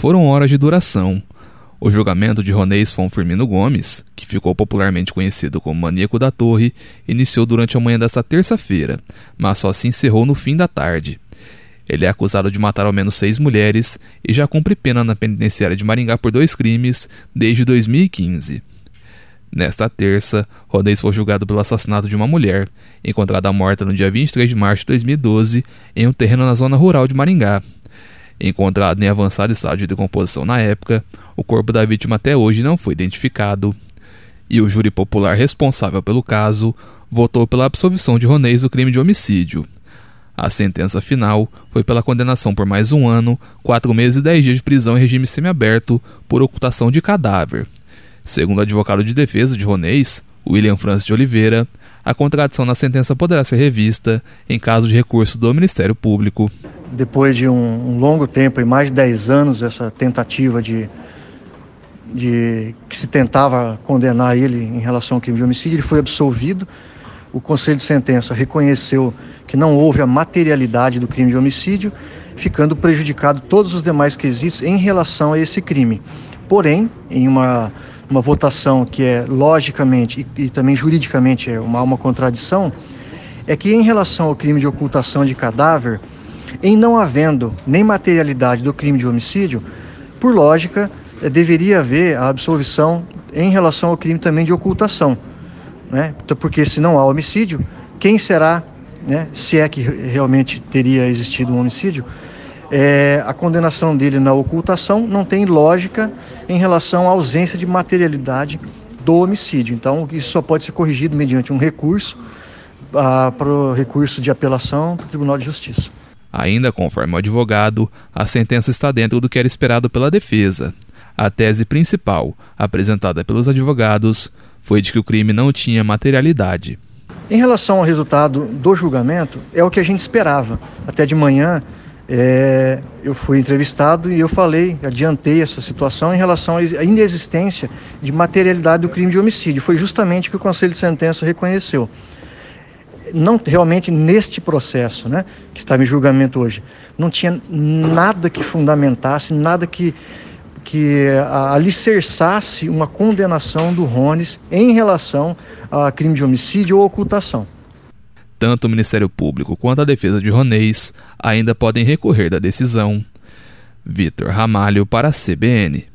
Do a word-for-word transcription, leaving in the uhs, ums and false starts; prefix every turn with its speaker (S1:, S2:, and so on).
S1: foram horas de duração. O julgamento de Ronês Fon Firmino Gomes, que ficou popularmente conhecido como Maníaco da Torre, iniciou durante a manhã desta terça-feira, mas só se encerrou no fim da tarde. Ele é acusado de matar ao menos seis mulheres e já cumpre pena na penitenciária de Maringá por dois crimes desde dois mil e quinze. Nesta terça, Ronês foi julgado pelo assassinato de uma mulher, encontrada morta no dia vinte e três de março de dois mil e doze, em um terreno na zona rural de Maringá. Encontrado em avançado estado de decomposição na época, o corpo da vítima até hoje não foi identificado. E o júri popular responsável pelo caso votou pela absolvição de Ronês do crime de homicídio. A sentença final foi pela condenação por mais um ano, quatro meses e dez dias de prisão em regime semiaberto por ocultação de cadáver. Segundo o advogado de defesa de Ronês, William Francis de Oliveira, a contradição na sentença poderá ser revista em caso de recurso do Ministério Público.
S2: Depois de um, um longo tempo, e mais de dez anos, essa tentativa de, de que se tentava condenar ele em relação ao crime de homicídio, ele foi absolvido. O Conselho de Sentença reconheceu que não houve a materialidade do crime de homicídio, ficando prejudicado todos os demais quesitos em relação a esse crime. Porém, em uma, uma votação que é logicamente e, e também juridicamente é uma, uma contradição, é que em relação ao crime de ocultação de cadáver, em não havendo nem materialidade do crime de homicídio, por lógica, eh, deveria haver a absolvição em relação ao crime também de ocultação, né? Porque se não há homicídio, quem será, né, se é que realmente teria existido um homicídio, é, a condenação dele na ocultação não tem lógica em relação à ausência de materialidade do homicídio. Então, isso só pode ser corrigido mediante um recurso ah, para o recurso de apelação para o Tribunal de Justiça.
S1: Ainda conforme o advogado, a sentença está dentro do que era esperado pela defesa. A tese principal, apresentada pelos advogados, foi de que o crime não tinha materialidade.
S2: Em relação ao resultado do julgamento, é o que a gente esperava. Até de manhã, é, eu fui entrevistado e eu falei, adiantei essa situação em relação à inexistência de materialidade do crime de homicídio. Foi justamente o que o Conselho de Sentença reconheceu. Não realmente neste processo, né, que estava em julgamento hoje, não tinha nada que fundamentasse, nada que, que alicerçasse uma condenação do Rones em relação a crime de homicídio ou ocultação.
S1: Tanto o Ministério Público quanto a defesa de Ronês ainda podem recorrer da decisão. Vitor Ramalho para a C B N.